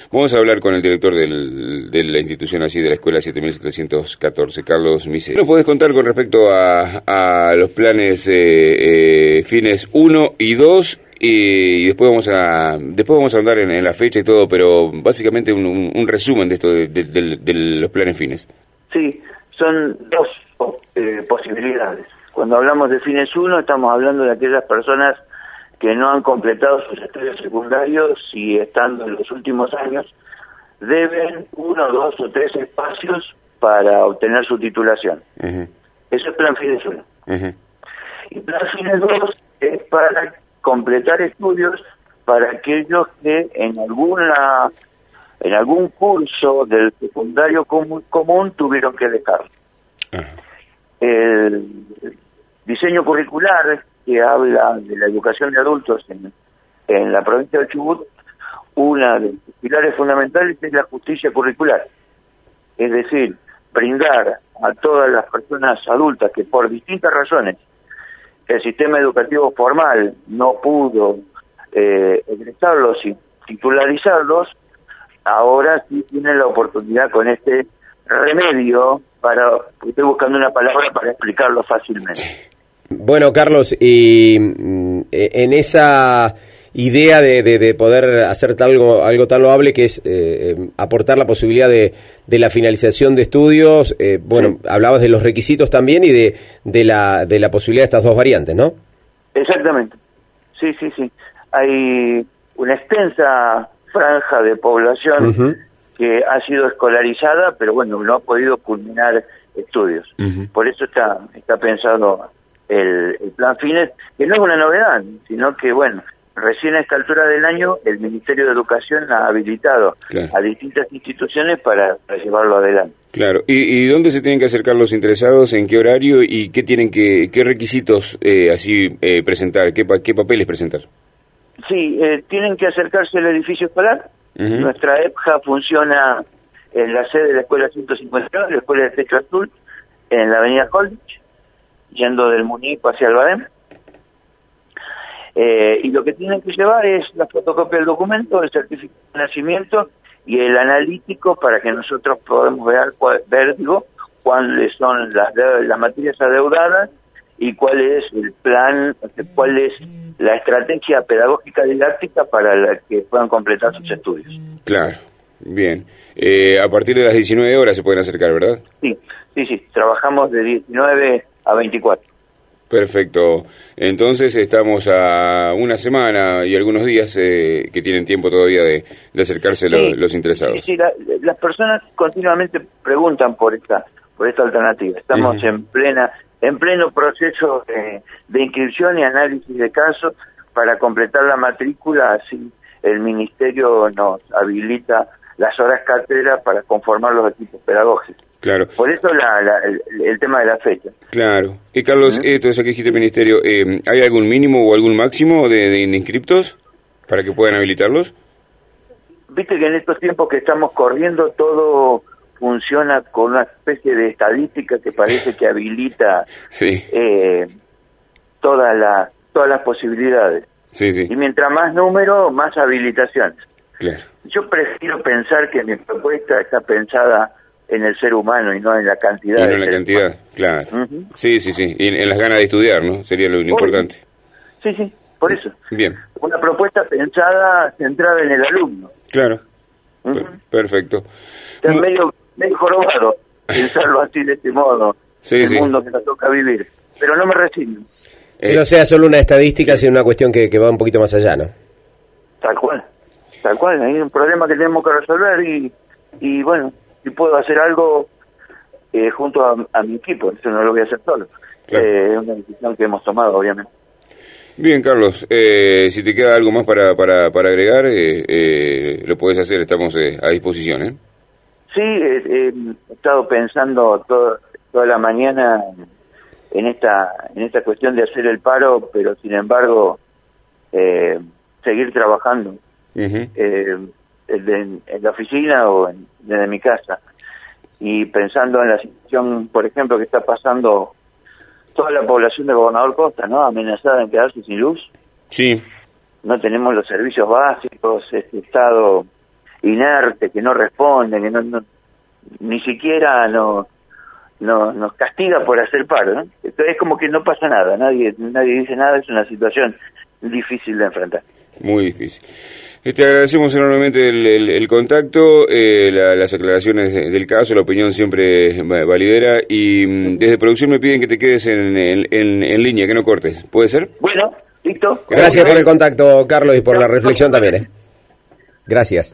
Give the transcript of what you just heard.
Vamos a hablar con el director de la institución así, de la Escuela 7714, Carlos Miseri. ¿Nos podés contar con respecto a los planes fines 1 y 2? Y después vamos a andar en la fecha y todo, pero básicamente un resumen de esto de los planes fines. Sí, son dos posibilidades. Cuando hablamos de fines 1, estamos hablando de aquellas personas que no han completado sus estudios secundarios y estando en los últimos años deben 1, 2 o 3 espacios para obtener su titulación. Uh-huh. Eso es plan fines 1. Uh-huh. Y plan fines 2 es para completar estudios para aquellos que en algún curso del secundario común tuvieron que dejarlo. Uh-huh. El diseño curricular que habla de la educación de adultos en la provincia de Chubut, una de los pilares fundamentales es la justicia curricular. Es decir, brindar a todas las personas adultas que por distintas razones el sistema educativo formal no pudo egresarlos y titularizarlos, ahora sí tienen la oportunidad con este remedio estoy buscando una palabra para explicarlo fácilmente. Bueno, Carlos, y en esa idea de poder hacer algo tan loable que es aportar la posibilidad de la finalización de estudios, bueno, sí. Hablabas de los requisitos también y de la posibilidad de estas dos variantes, ¿no? Exactamente, sí. Hay una extensa franja de población uh-huh. que ha sido escolarizada, pero bueno, no ha podido culminar estudios. Uh-huh. Por eso está pensado el plan fines, que no es una novedad, sino que, bueno, recién a esta altura del año el Ministerio de Educación ha habilitado a distintas instituciones para llevarlo adelante. Claro. ¿Y dónde se tienen que acercar los interesados? ¿En qué horario? ¿Y qué requisitos presentar? ¿Qué papeles presentar? Sí, tienen que acercarse al edificio escolar. Uh-huh. Nuestra EPJA funciona en la sede de la Escuela 159, la Escuela de Techo Azul, en la avenida College, yendo del Munico hacia Albadem. Y lo que tienen que llevar es la fotocopia del documento, el certificado de nacimiento y el analítico para que nosotros podamos ver cuáles son las materias adeudadas y cuál es el plan, cuál es la estrategia pedagógica didáctica para la que puedan completar sus estudios. Claro, bien. A partir de las 19 horas se pueden acercar, ¿verdad? Sí. Trabajamos de 19 a 24. Perfecto. Entonces estamos a una semana y algunos días que tienen tiempo todavía de acercarse los interesados. Sí, las personas continuamente preguntan por esta alternativa. Estamos uh-huh. en pleno proceso de inscripción y análisis de casos para completar la matrícula, así el Ministerio nos habilita las horas cátedra para conformar los equipos pedagógicos. Claro. Por eso el tema de la fecha. Claro. Y Carlos, esto es aquí dijiste Ministerio, ¿hay algún mínimo o algún máximo de inscriptos para que puedan habilitarlos? Viste que en estos tiempos que estamos corriendo todo funciona con una especie de estadística que parece que habilita sí. todas las posibilidades. Sí. Y mientras más número, más habilitaciones. Claro. Yo prefiero pensar que mi propuesta está pensada en el ser humano y no en la cantidad. Y no en la cantidad, claro. Uh-huh. Sí. Y en las ganas de estudiar, ¿no? Sería lo importante. Sí, por eso. Bien. Una propuesta pensada, centrada en el alumno. Claro. Uh-huh. Perfecto. Es medio jorobado pensarlo así, de este modo, el mundo que nos toca vivir. Pero no me resigno. Que no sea solo una estadística, sino una cuestión que va un poquito más allá, ¿no? Tal cual. Hay un problema que tenemos que resolver y bueno, si puedo hacer algo junto a mi equipo, eso no lo voy a hacer solo. Claro. Es una decisión que hemos tomado, obviamente. Bien, Carlos, si te queda algo más para agregar, lo puedes hacer, estamos a disposición. Sí, he estado pensando toda la mañana en esta cuestión de hacer el paro, pero sin embargo seguir trabajando uh-huh. en la oficina o desde mi casa, y pensando en la situación, por ejemplo, que está pasando toda la población de Gobernador Costa, ¿no? Amenazada en quedarse sin luz. Sí. No tenemos los servicios básicos, este estado inertes, que no responden, que ni siquiera nos castiga por hacer paro, ¿no? Entonces es como que no pasa nada, nadie dice nada, es una situación difícil de enfrentar. Muy difícil. Te agradecemos enormemente el contacto, las aclaraciones del caso, la opinión siempre validera, y desde producción me piden que te quedes en línea, que no cortes. ¿Puede ser? Bueno, listo. Gracias por el contacto, Carlos, y por la reflexión también. Gracias.